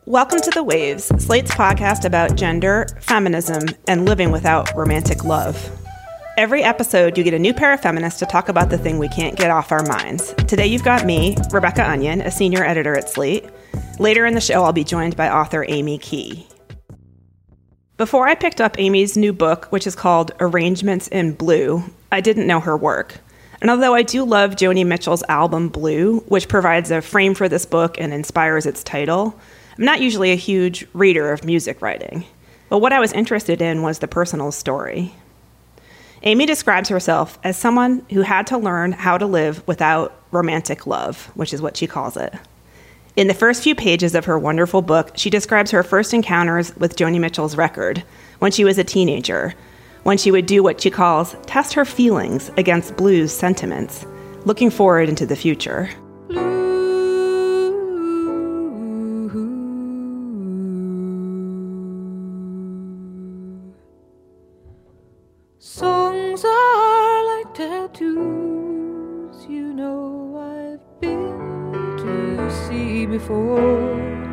Welcome to The Waves, Slate's podcast about gender, feminism, and living without romantic love. Every episode, you get a new pair of feminists to talk about the thing we can't get off our minds. Today, you've got me, Rebecca Onion, a senior editor at Slate. Later in the show, I'll be joined by author Amy Key. Before I picked up Amy's new book, which is called Arrangements in Blue, I didn't know her work. And although I do love Joni Mitchell's album Blue, which provides a frame for this book and inspires its title, I'm not usually a huge reader of music writing. But what I was interested in was the personal story. Amy describes herself as someone who had to learn how to live without romantic love, which is what she calls it. In the first few pages of her wonderful book, she describes her first encounters with Joni Mitchell's record when she was a teenager, when she would do what she calls test her feelings against blues sentiments, looking forward into the future. Songs are like tattoos, you know I've been to see before.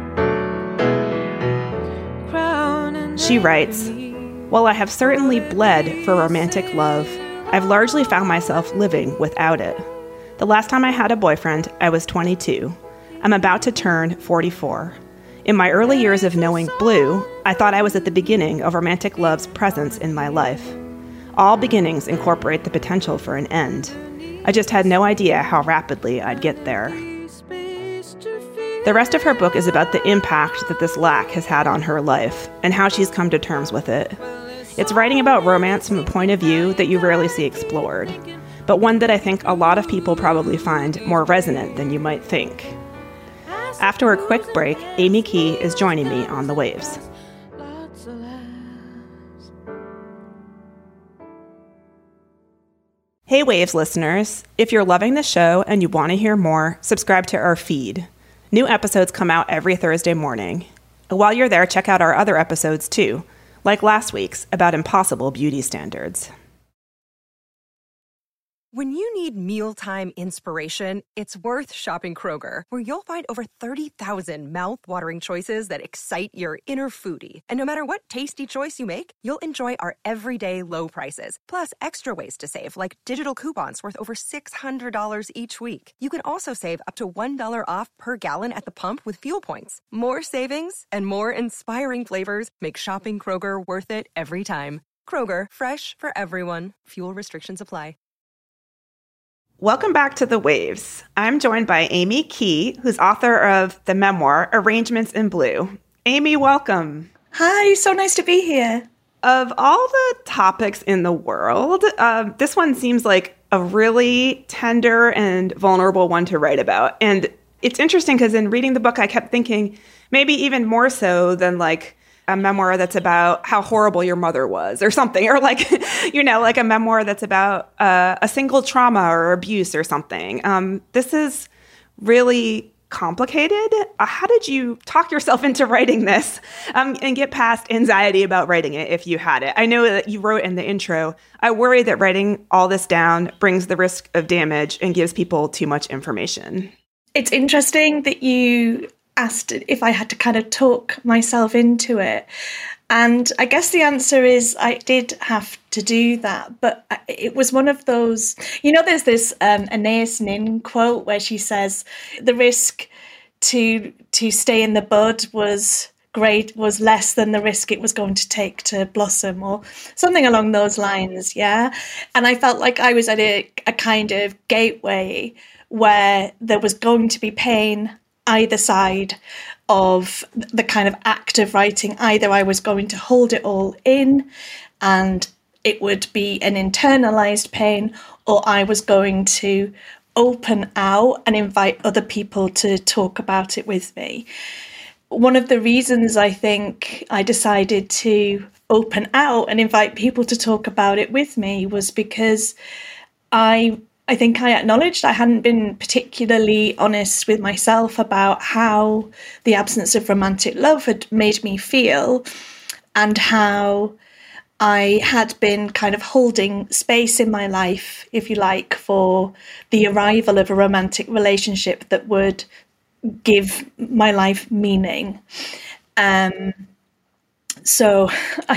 She writes, "While I have certainly bled for romantic love, I've largely found myself living without it. The last time I had a boyfriend, I was 22. I'm about to turn 44. In my early years of knowing Blue, I thought I was at the beginning of romantic love's presence in my life. All beginnings incorporate the potential for an end. I just had no idea how rapidly I'd get there." The rest of her book is about the impact that this lack has had on her life and how she's come to terms with it. It's writing about romance from a point of view that you rarely see explored, but one that I think a lot of people probably find more resonant than you might think. After a quick break, Amy Key is joining me on The Waves. Hey Waves listeners, if you're loving the show and you want to hear more, subscribe to our feed. New episodes come out every Thursday morning. While you're there, check out our other episodes too, like last week's about impossible beauty standards. When you need mealtime inspiration, it's worth shopping Kroger, where you'll find over 30,000 mouth-watering choices that excite your inner foodie. And no matter what tasty choice you make, you'll enjoy our everyday low prices, plus extra ways to save, like digital coupons worth over $600 each week. You can also save up to $1 off per gallon at the pump with fuel points. More savings and more inspiring flavors make shopping Kroger worth it every time. Kroger, fresh for everyone. Fuel restrictions apply. Welcome back to The Waves. I'm joined by Amy Key, who's author of the memoir, Arrangements in Blue. Amy, welcome. Hi, so nice to be here. Of all the topics in the world, this one seems like a really tender and vulnerable one to write about. And it's interesting because in reading the book, I kept thinking maybe even more so than like a memoir that's about how horrible your mother was or something, or like, you know, like a memoir that's about a single trauma or abuse or something. This is really complicated. How did you talk yourself into writing this and get past anxiety about writing it if you had it? I know that you wrote in the intro, I worry that writing all this down brings the risk of damage and gives people too much information. It's interesting that you asked if I had to kind of talk myself into it. And I guess the answer is I did have to do that. But it was one of those, you know, there's this Anais Nin quote where she says, the risk to stay in the bud was less than the risk it was going to take to blossom, or something along those lines. Yeah. And I felt like I was at a kind of gateway where there was going to be pain either side of the kind of act of writing. Either I was going to hold it all in and it would be an internalized pain, or I was going to open out and invite other people to talk about it with me. One of the reasons I think I decided to open out and invite people to talk about it with me was because I think I acknowledged I hadn't been particularly honest with myself about how the absence of romantic love had made me feel, and how I had been kind of holding space in my life, if you like, for the arrival of a romantic relationship that would give my life meaning. So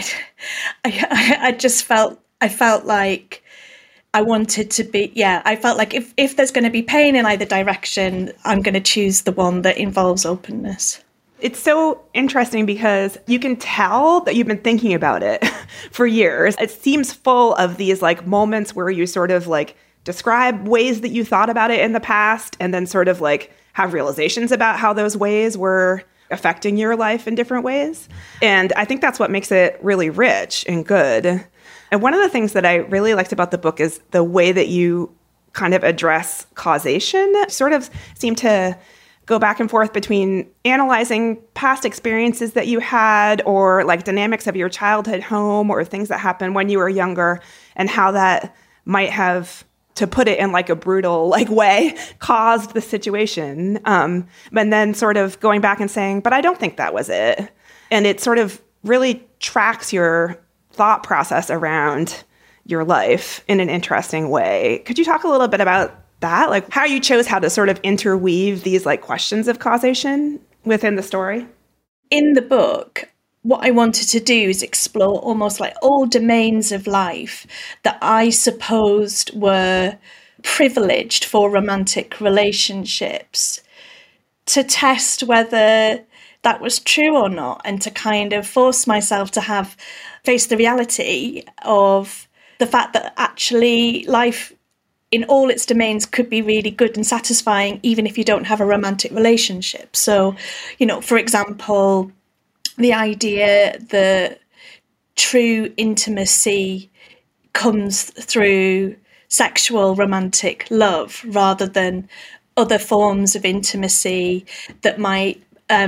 I just felt like I wanted to be, I felt like if there's going to be pain in either direction, I'm going to choose the one that involves openness. It's so interesting because you can tell that you've been thinking about it for years. It seems full of these like moments where you sort of like describe ways that you thought about it in the past and then sort of like have realizations about how those ways were affecting your life in different ways. And I think that's what makes it really rich and good. And one of the things that I really liked about the book is the way that you kind of address causation. You sort of seem to go back and forth between analyzing past experiences that you had or like dynamics of your childhood home or things that happened when you were younger and how that might have, to put it in like a brutal like way, caused the situation. And then sort of going back and saying, but I don't think that was it. And it sort of really tracks your thought process around your life in an interesting way. Could you talk a little bit about that? Like how you chose how to sort of interweave these like questions of causation within the story? In the book, what I wanted to do is explore almost like all domains of life that I supposed were privileged for romantic relationships, to test whether that was true or not, and to kind of force myself to face the reality of the fact that actually life in all its domains could be really good and satisfying, even if you don't have a romantic relationship. So, for example, the idea that true intimacy comes through sexual romantic love rather than other forms of intimacy that might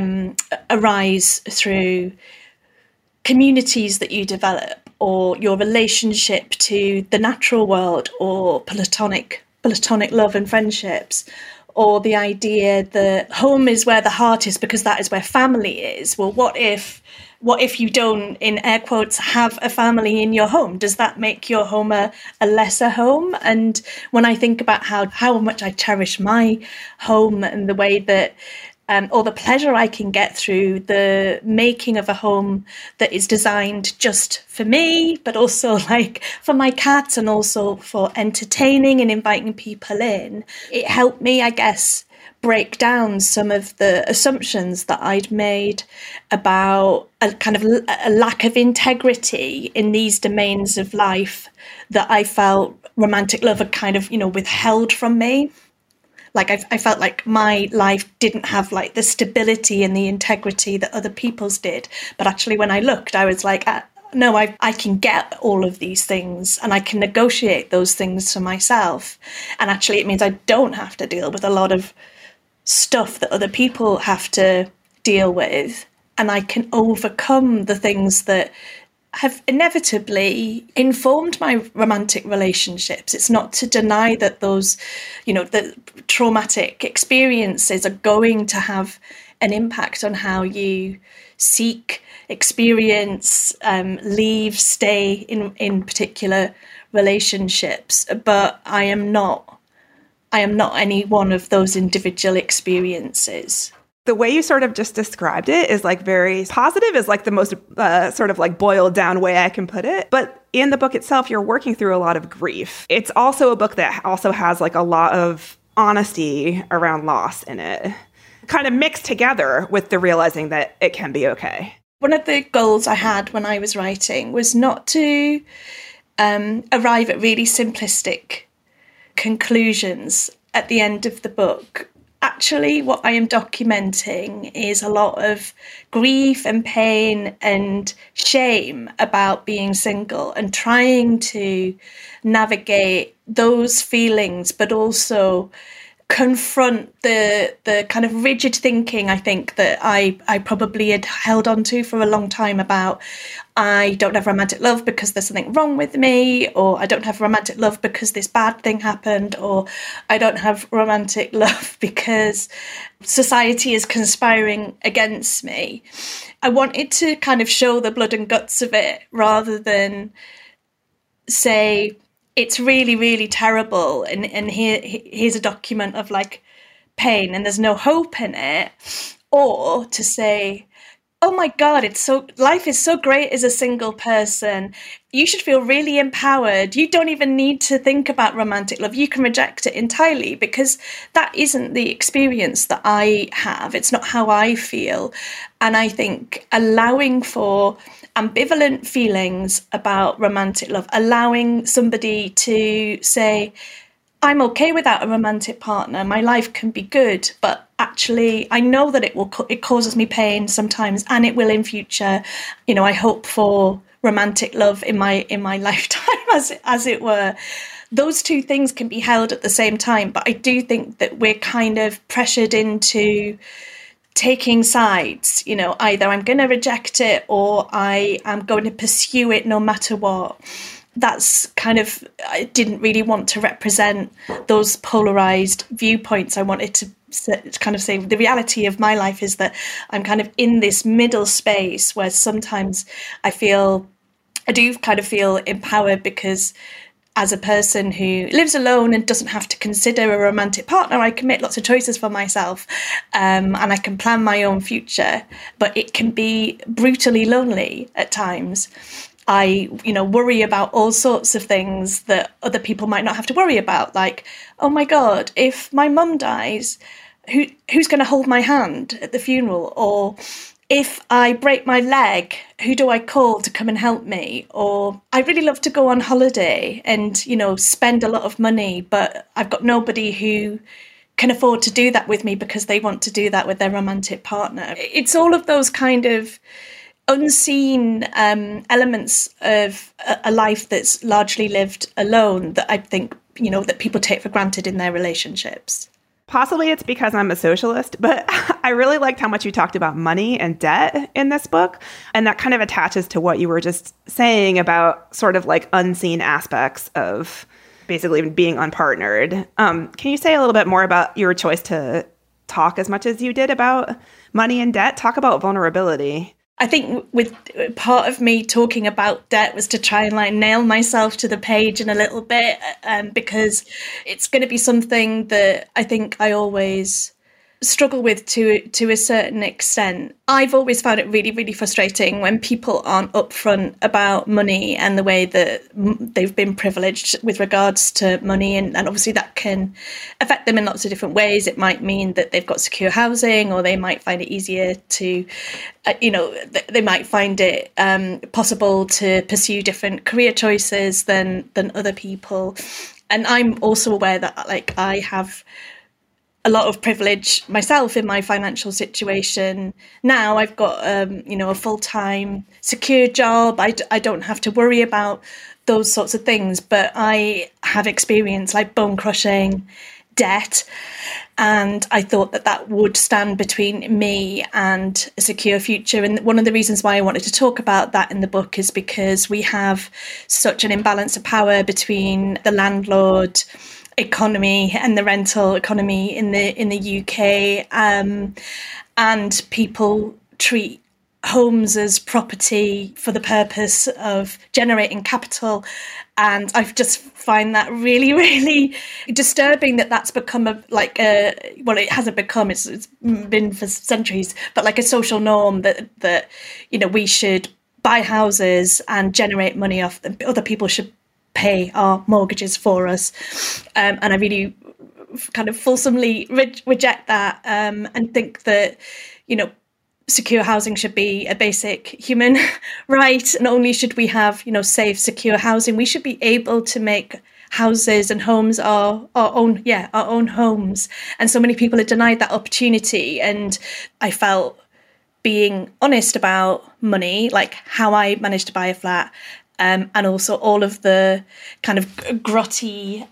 arise through communities that you develop, or your relationship to the natural world, or platonic love and friendships, or the idea that home is where the heart is because that is where family is. Well, what if you don't, in air quotes, have a family in your home? Does that make your home a lesser home? And when I think about how much I cherish my home and the way that or the pleasure I can get through the making of a home that is designed just for me, but also like for my cats and also for entertaining and inviting people in. It helped me, I guess, break down some of the assumptions that I'd made about a kind of a lack of integrity in these domains of life that I felt romantic love had kind of, withheld from me. Like I felt like my life didn't have like the stability and the integrity that other people's did. But actually, when I looked, I was like, no, I can get all of these things and I can negotiate those things for myself. And actually, it means I don't have to deal with a lot of stuff that other people have to deal with. And I can overcome the things that have inevitably informed my romantic relationships. It's not to deny that those, the traumatic experiences are going to have an impact on how you seek, experience, leave, stay in particular relationships. But I am not any one of those individual experiences. The way you sort of just described it is like very positive, is like the most sort of like boiled down way I can put it. But in the book itself, you're working through a lot of grief. It's also a book that also has like a lot of honesty around loss in it, kind of mixed together with the realizing that it can be okay. One of the goals I had when I was writing was not to arrive at really simplistic conclusions at the end of the book. Actually, what I am documenting is a lot of grief and pain and shame about being single and trying to navigate those feelings, but also confront the kind of rigid thinking, I think, that I probably had held on to for a long time about I don't have romantic love because there's something wrong with me, or I don't have romantic love because this bad thing happened, or I don't have romantic love because society is conspiring against me. I wanted to kind of show the blood and guts of it rather than say, it's really, really terrible. And here's a document of like pain and there's no hope in it, or to say, oh my God, life is so great as a single person. You should feel really empowered. You don't even need to think about romantic love. You can reject it entirely, because that isn't the experience that I have. It's not how I feel. And I think allowing for ambivalent feelings about romantic love, allowing somebody to say, I'm okay without a romantic partner. My life can be good, but actually I know that it causes me pain sometimes, and it will in future. You know, I hope for romantic love in my lifetime, as it were. Those two things can be held at the same time, but I do think that we're kind of pressured into taking sides. You know, either I'm going to reject it or I am going to pursue it no matter what. That's kind of, I didn't really want to represent those polarized viewpoints. I wanted to kind of say the reality of my life is that I'm kind of in this middle space where sometimes I do kind of feel empowered, because as a person who lives alone and doesn't have to consider a romantic partner, I can make lots of choices for myself, and I can plan my own future, but it can be brutally lonely at times. I, worry about all sorts of things that other people might not have to worry about. Like, oh my God, if my mum dies, who's going to hold my hand at the funeral? Or if I break my leg, who do I call to come and help me? Or I really love to go on holiday and, spend a lot of money, but I've got nobody who can afford to do that with me because they want to do that with their romantic partner. It's all of those kind of unseen elements of a life that's largely lived alone that I think, that people take for granted in their relationships. Possibly it's because I'm a socialist, but I really liked how much you talked about money and debt in this book. And that kind of attaches to what you were just saying about sort of like unseen aspects of basically being unpartnered. Can you say a little bit more about your choice to talk as much as you did about money and debt? Talk about vulnerability. I think with part of me talking about debt was to try and nail myself to the page in a little bit, because it's going to be something that I think I always struggle with to a certain extent. I've always found it really, really frustrating when people aren't upfront about money and the way that they've been privileged with regards to money. And obviously that can affect them in lots of different ways. It might mean that they've got secure housing, or they might find it easier to, they might find it possible to pursue different career choices than other people. And I'm also aware that I have a lot of privilege myself in my financial situation. Now I've got, a full-time secure job. I don't have to worry about those sorts of things, but I have experienced bone-crushing debt. And I thought that would stand between me and a secure future. And one of the reasons why I wanted to talk about that in the book is because we have such an imbalance of power between the landlord economy and the rental economy in the UK, and people treat homes as property for the purpose of generating capital. And I just find that really, really disturbing that that's become it hasn't become, it's been for centuries, but like a social norm that we should buy houses and generate money off them. Other people should pay our mortgages for us. And I really kind of fulsomely reject that, and think that, secure housing should be a basic human right. Not only should we have, safe, secure housing, we should be able to make houses and homes our own homes. And so many people are denied that opportunity. And I felt being honest about money, like how I managed to buy a flat, and also all of the kind of grotty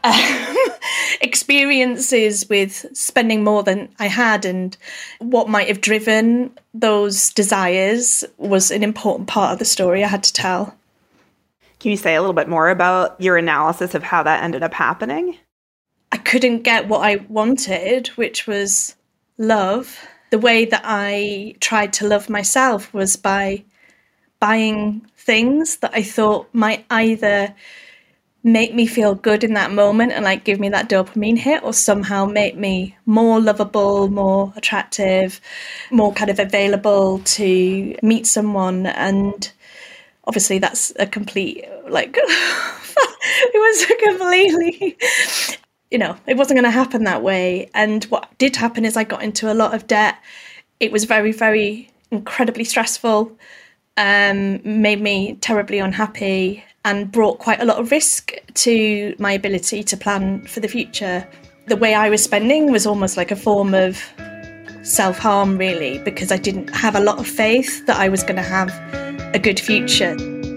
experiences with spending more than I had, and what might have driven those desires was an important part of the story I had to tell. Can you say a little bit more about your analysis of how that ended up happening? I couldn't get what I wanted, which was love. The way that I tried to love myself was by buying things that I thought might either make me feel good in that moment and like give me that dopamine hit, or somehow make me more lovable, more attractive, more kind of available to meet someone. And obviously that's a complete, like, it was a completely, it wasn't going to happen that way. And what did happen is I got into a lot of debt. It was very, very incredibly stressful, made me terribly unhappy, and brought quite a lot of risk to my ability to plan for the future. The way I was spending was almost like a form of self-harm, really, because I didn't have a lot of faith that I was going to have a good future.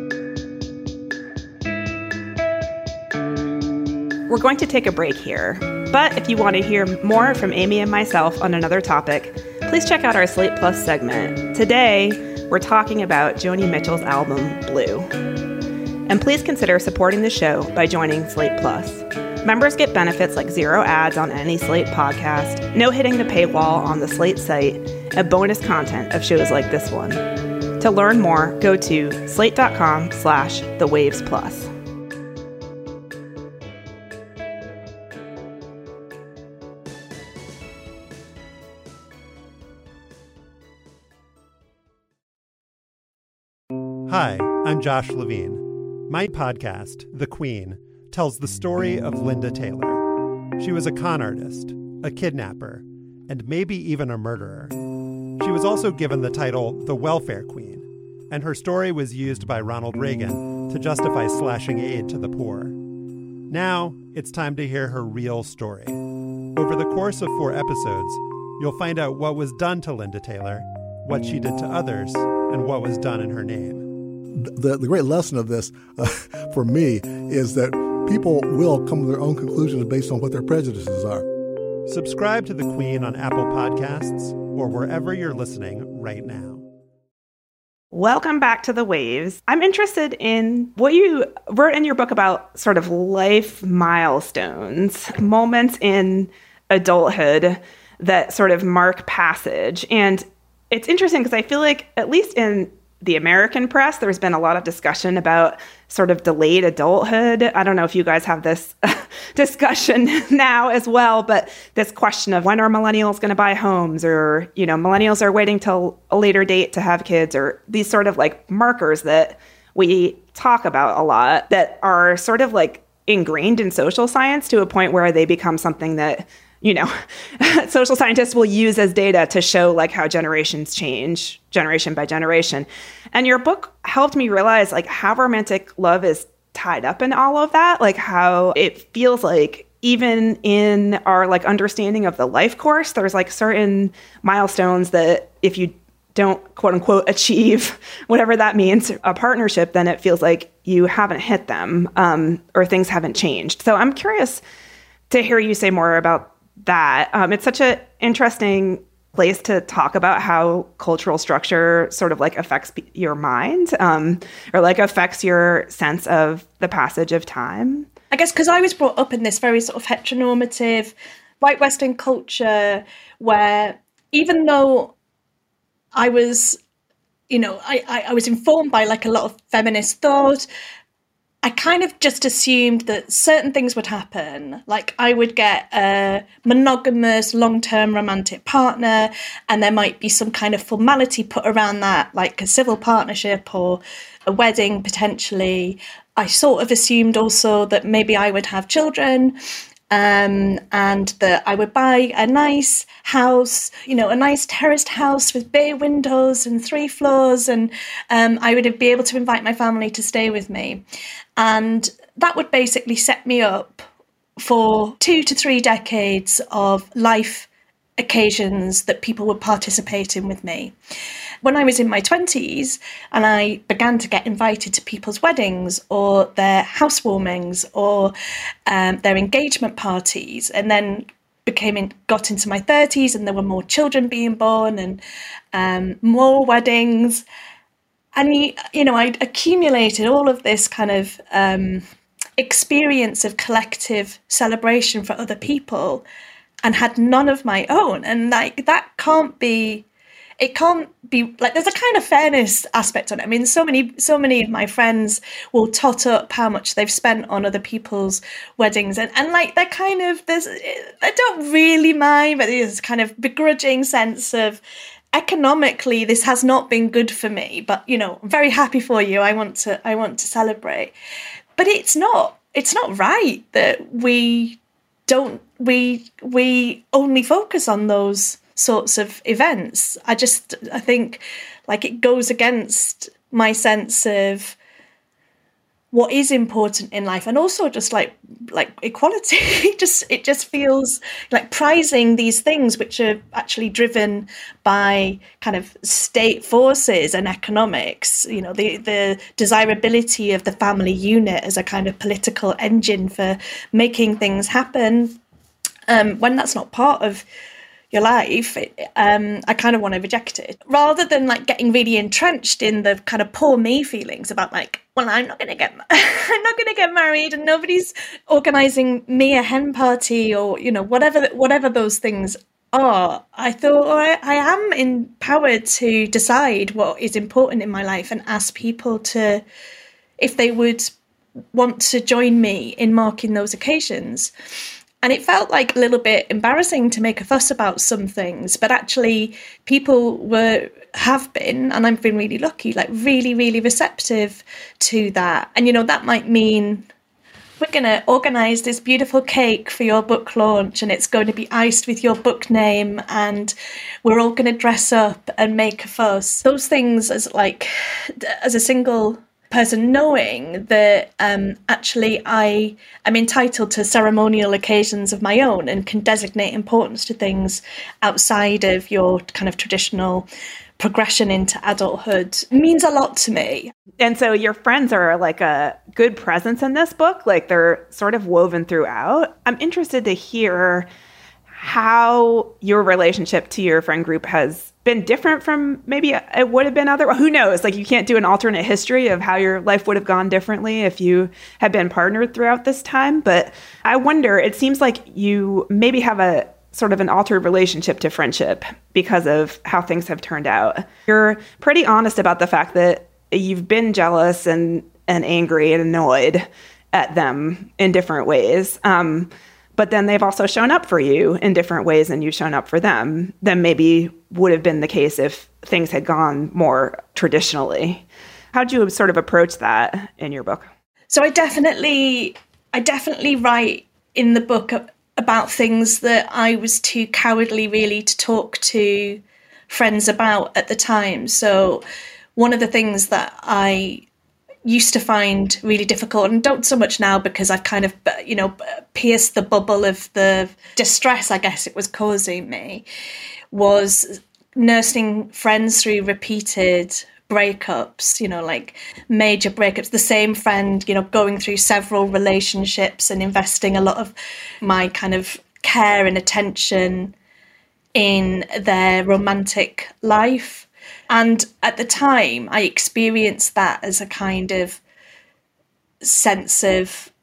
We're going to take a break here, but if you want to hear more from Amy and myself on another topic, please check out our Slate Plus segment. Today, we're talking about Joni Mitchell's album, Blue. And please consider supporting the show by joining Slate Plus. Members get benefits like 0 ads on any Slate podcast, no hitting the paywall on the Slate site, and bonus content of shows like this one. To learn more, go to slate.com/thewavesplus. Hi, I'm Josh Levine. My podcast, The Queen, tells the story of Linda Taylor. She was a con artist, a kidnapper, and maybe even a murderer. She was also given the title the Welfare Queen, and her story was used by Ronald Reagan to justify slashing aid to the poor. Now, it's time to hear her real story. Over the course of 4 episodes, you'll find out what was done to Linda Taylor, what she did to others, and what was done in her name. The great lesson of this, for me, is that people will come to their own conclusions based on what their prejudices are. Subscribe to The Queen on Apple Podcasts or wherever you're listening right now. Welcome back to The Waves. I'm interested in what you wrote in your book about sort of life milestones, moments in adulthood that sort of mark passage. And it's interesting because I feel like, at least in the American press, there's been a lot of discussion about sort of delayed adulthood. I don't know if you guys have this discussion now as well, but this question of when are millennials going to buy homes, or, millennials are waiting till a later date to have kids, or these sort of like markers that we talk about a lot that are sort of like ingrained in social science to a point where they become something that, social scientists will use as data to show like how generations change generation by generation. And your book helped me realize like how romantic love is tied up in all of that, like how it feels like even in our like understanding of the life course, there's like certain milestones that if you don't quote unquote achieve whatever that means, a partnership, then it feels like you haven't hit them, or things haven't changed. So I'm curious to hear you say more about that. It's such an interesting place to talk about how cultural structure sort of like affects your mind, or like affects your sense of the passage of time. I guess because I was brought up in this very sort of heteronormative white Western culture where even though I was, I was informed by like a lot of feminist thought, I kind of just assumed that certain things would happen. Like I would get a monogamous, long-term romantic partner, and there might be some kind of formality put around that, like a civil partnership or a wedding potentially. I sort of assumed also that maybe I would have children, and that I would buy a nice house, a nice terraced house with bay windows and 3 floors, and I would be able to invite my family to stay with me. And that would basically set me up for 2 to 3 decades of life occasions that people would participate in with me. When I was in my 20s and I began to get invited to people's weddings or their housewarmings or their engagement parties, and then got into my 30s and there were more children being born and more weddings. And, I accumulated all of this kind of experience of collective celebration for other people and had none of my own. And like, that can't be, it can't be like, there's a kind of fairness aspect on it. I mean, so many of my friends will tot up how much they've spent on other people's weddings, and like they're kind of, they don't really mind, but there's kind of begrudging sense of, economically this has not been good for me, but you know, I'm very happy for you. I want to celebrate. But it's not right that we only focus on those sorts of events. I think like it goes against my sense of what is important in life, and also just like equality. It just feels like prizing these things which are actually driven by kind of state forces and economics, you know, the desirability of the family unit as a kind of political engine for making things happen, when that's not part of your life. I kind of want to reject it, rather than like getting really entrenched in the kind of poor me feelings about like, well, I'm not going to get married, and nobody's organising me a hen party, or you know, whatever those things are. I thought, I am empowered to decide what is important in my life, and ask people to, if they would want to join me in marking those occasions. And it felt like a little bit embarrassing to make a fuss about some things, but actually people have been, and I've been really lucky, like really, really receptive to that. And, you know, that might mean we're going to organise this beautiful cake for your book launch, and it's going to be iced with your book name, and we're all going to dress up and make a fuss. Those things, as a single person, knowing that actually I am entitled to ceremonial occasions of my own and can designate importance to things outside of your kind of traditional progression into adulthood, means a lot to me. And so your friends are like a good presence in this book, like they're sort of woven throughout. I'm interested to hear how your relationship to your friend group has been different from maybe it would have been other. Who knows? Like, you can't do an alternate history of how your life would have gone differently if you had been partnered throughout this time. But I wonder, it seems like you maybe have a sort of an altered relationship to friendship because of how things have turned out. You're pretty honest about the fact that you've been jealous and angry and annoyed at them in different ways. But then they've also shown up for you in different ways than you've shown up for them than maybe would have been the case if things had gone more traditionally. How'd you sort of approach that in your book? So I definitely write in the book about things that I was too cowardly really to talk to friends about at the time. So one of the things that I used to find really difficult, and don't so much now because I've kind of, you know, pierced the bubble of the distress, I guess it was causing me, was nursing friends through repeated breakups, you know, like major breakups. The same friend, you know, going through several relationships and investing a lot of my kind of care and attention in their romantic life. And at the time, I experienced that as a kind of sense of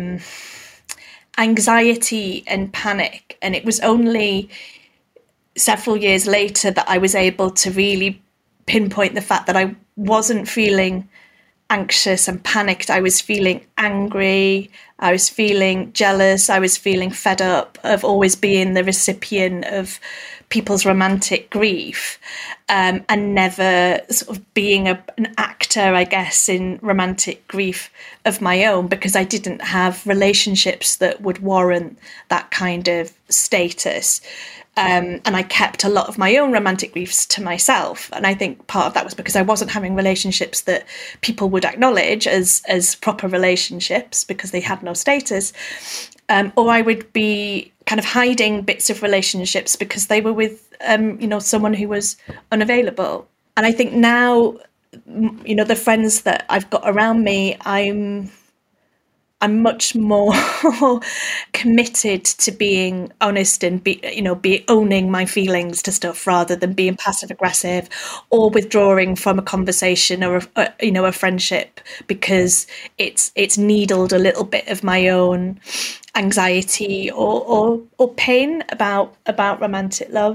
anxiety and panic. And it was only several years later that I was able to really pinpoint the fact that I wasn't feeling anxious and panicked. I was feeling angry. I was feeling jealous. I was feeling fed up of always being the recipient of people's romantic grief, and never sort of being an actor, I guess, in romantic grief of my own, because I didn't have relationships that would warrant that kind of status. And I kept a lot of my own romantic griefs to myself. And I think part of that was because I wasn't having relationships that people would acknowledge as proper relationships because they had no status. Or I would be kind of hiding bits of relationships because they were with, you know, someone who was unavailable. And I think now, you know, the friends that I've got around me, I'm much more committed to being honest and be owning my feelings to stuff rather than being passive aggressive or withdrawing from a conversation or a friendship because it's needled a little bit of my own anxiety or pain about romantic love.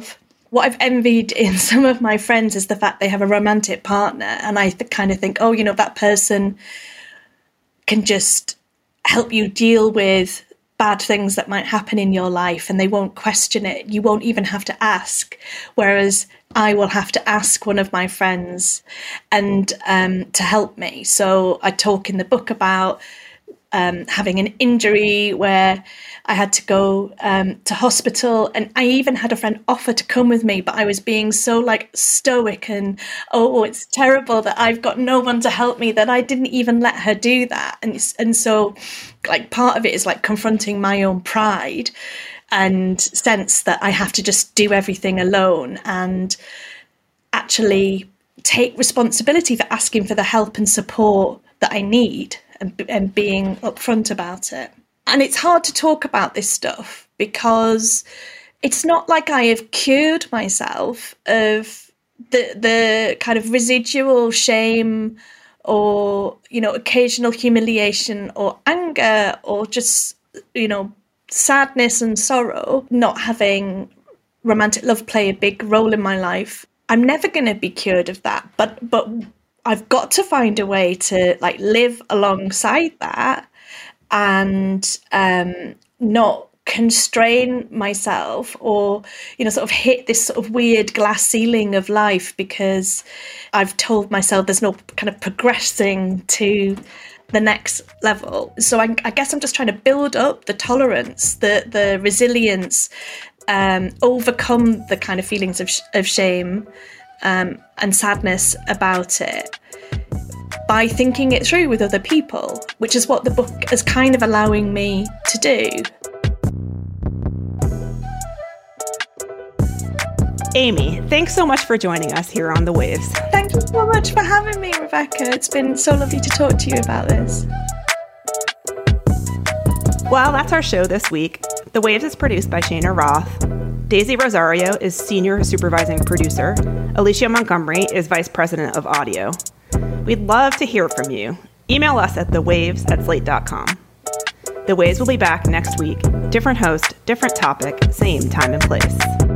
what I've envied in some of my friends is the fact they have a romantic partner. And I kind of think, oh, you know, that person can just help you deal with bad things that might happen in your life and they won't question it. You won't even have to ask. Whereas I will have to ask one of my friends and to help me. So I talk in the book about having an injury where I had to go to hospital, and I even had a friend offer to come with me, but I was being so like stoic and, oh, it's terrible that I've got no one to help me, that I didn't even let her do that. And so like part of it is like confronting my own pride and sense that I have to just do everything alone and actually take responsibility for asking for the help and support that I need and being upfront about it. And it's hard to talk about this stuff because it's not like I have cured myself of the kind of residual shame or, you know, occasional humiliation or anger or just, you know, sadness and sorrow, not having romantic love play a big role in my life. I'm never going to be cured of that, but I've got to find a way to like live alongside that and not constrain myself or, you know, sort of hit this sort of weird glass ceiling of life because I've told myself there's no kind of progressing to the next level. So I guess I'm just trying to build up the tolerance, the resilience, overcome the kind of feelings of shame and sadness about it by thinking it through with other people, which is what the book is kind of allowing me to do. Amy, thanks so much for joining us here on The Waves. Thank you so much for having me, Rebecca. It's been so lovely to talk to you about this. Well, that's our show this week. The Waves is produced by Shana Roth. Daisy Rosario is senior supervising producer. Alicia Montgomery is vice president of audio. We'd love to hear from you. Email us at thewaves@slate.com. The Waves will be back next week. Different host, different topic, same time and place.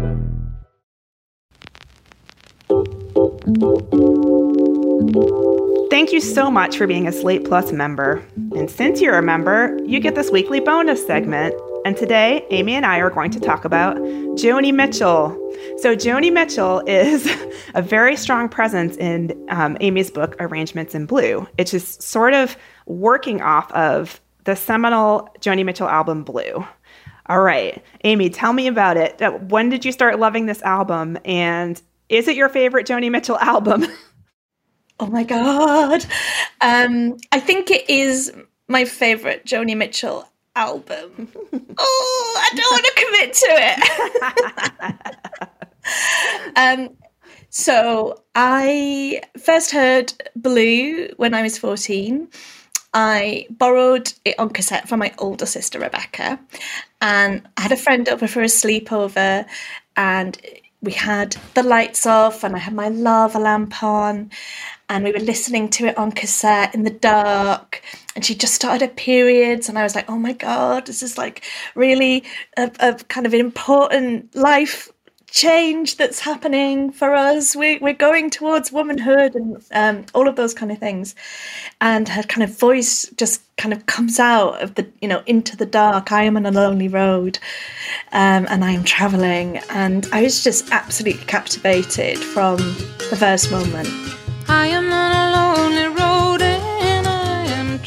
Thank you so much for being a Slate Plus member. And since you're a member, you get this weekly bonus segment. And today, Amy and I are going to talk about Joni Mitchell. So Joni Mitchell is a very strong presence in Amy's book, Arrangements in Blue. It's just sort of working off of the seminal Joni Mitchell album, Blue. All right, Amy, tell me about it. When did you start loving this album? And is it your favorite Joni Mitchell album? Oh my God. I think it is my favorite Joni Mitchell album. Oh, I don't want to commit to it. So I first heard Blue when I was 14. I borrowed it on cassette from my older sister, Rebecca, and I had a friend over for a sleepover, and we had the lights off and I had my lava lamp on and we were listening to it on cassette in the dark, and she just started her periods and I was like, oh my God, this is like really a kind of important life change that's happening for us. We're going towards womanhood and all of those kind of things. And her kind of voice just kind of comes out of the, you know, into the dark. I am on a lonely road and I am traveling. And I was just absolutely captivated from the first moment. I am on a lonely road and I am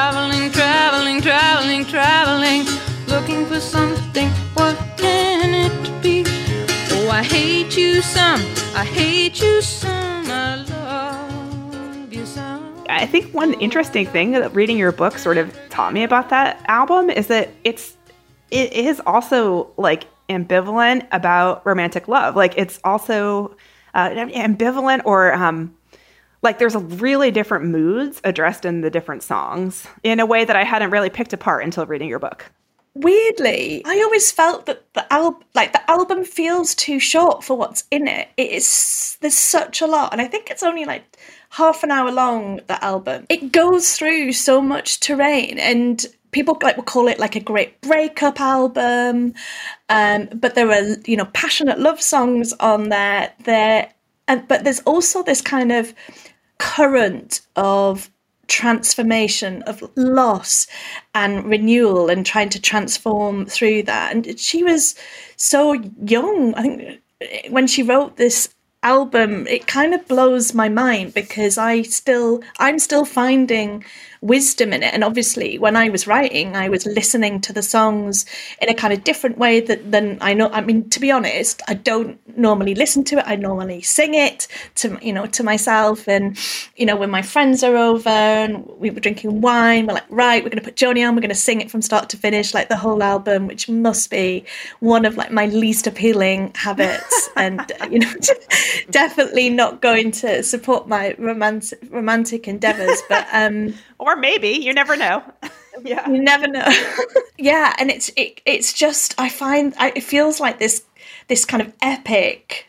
traveling, looking for something. What can it be? Oh, I hate you some, I love you some. I think one interesting thing that reading your book sort of taught me about that album is that it is also like ambivalent about romantic love. Like it's also ambivalent or like there's a really different moods addressed in the different songs in a way that I hadn't really picked apart until reading your book. Weirdly, I always felt that the album feels too short for what's in it. There's such a lot, and I think it's only like half an hour long, the album. It goes through so much terrain, and people will call it like a great breakup album. But there are, passionate love songs on there. But there's also this kind of current of transformation, of loss and renewal, and trying to transform through that. And she was so young. I think when she wrote this album, it kind of blows my mind, because I'm still finding wisdom in it. And obviously when I was writing, I was listening to the songs in a kind of different way than I know. I mean, to be honest, I don't normally listen to it. I normally sing it to myself. And, when my friends are over and we were drinking wine, we're like, right, we're going to put Joni on, we're going to sing it from start to finish, like the whole album, which must be one of like my least appealing habits. And, definitely not going to support my romantic endeavors, but, or maybe, you never know. Yeah, you never know. Yeah, and it's just, I find it feels like this kind of epic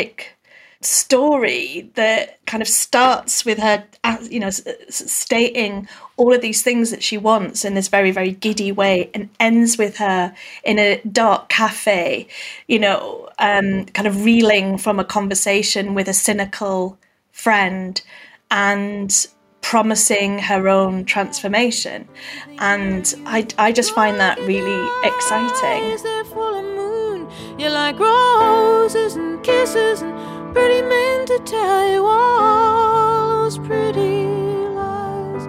story that kind of starts with her, stating all of these things that she wants in this very, very giddy way, and ends with her in a dark cafe, kind of reeling from a conversation with a cynical friend, and promising her own transformation. And I just find that really exciting. You're like roses and kisses and pretty men to tell you all those pretty lies.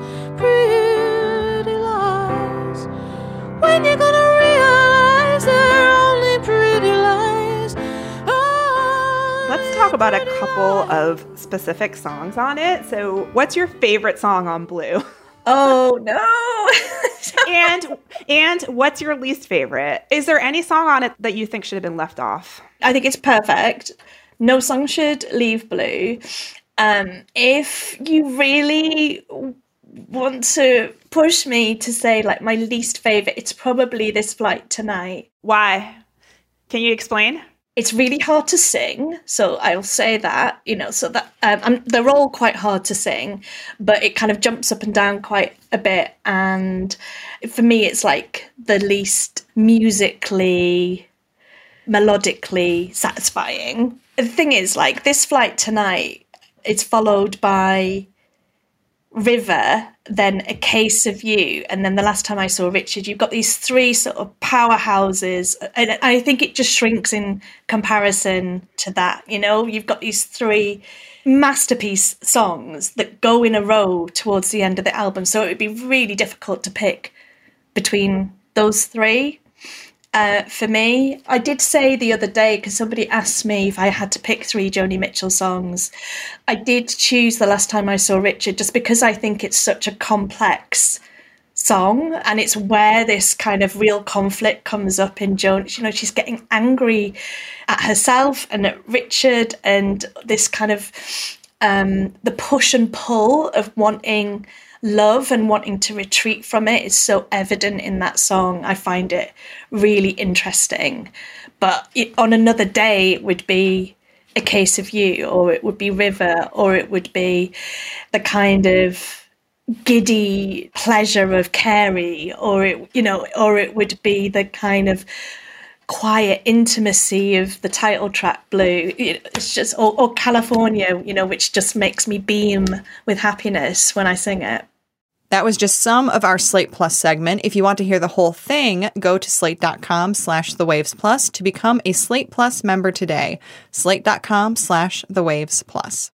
When you're gonna realize they're only pretty lies. Let's talk about a couple of specific songs on it. So what's your favorite song on Blue? Oh, no. And what's your least favorite? Is there any song on it that you think should have been left off? I think it's perfect. No song should leave Blue. If you really want to push me to say like my least favorite, it's probably This Flight Tonight. Why? Can you explain? It's really hard to sing, so I'll say that, so that they're all quite hard to sing, but it kind of jumps up and down quite a bit. And for me, it's like the least musically, melodically satisfying. The thing is, like, This Flight Tonight, it's followed by River, then A Case of You, and then The Last Time I Saw Richard. You've got these three sort of powerhouses, and I think it just shrinks in comparison to that. You've got these three masterpiece songs that go in a row towards the end of the album, so it would be really difficult to pick between those three. For me, I did say the other day, because somebody asked me if I had to pick three Joni Mitchell songs, I did choose The Last Time I Saw Richard, just because I think it's such a complex song, and it's where this kind of real conflict comes up in Joni. She's getting angry at herself and at Richard, and this kind of the push and pull of wanting love and wanting to retreat from it is so evident in that song. I find it really interesting. But on another day, it would be A Case of You, or it would be River, or it would be the kind of giddy pleasure of Carey, or it would be the kind of quiet intimacy of the title track Blue. It's just, or California, which just makes me beam with happiness when I sing it. That was just some of our Slate Plus segment. If you want to hear the whole thing, go to slate.com/thewavesplus to become a Slate Plus member today. Slate.com/thewavesplus.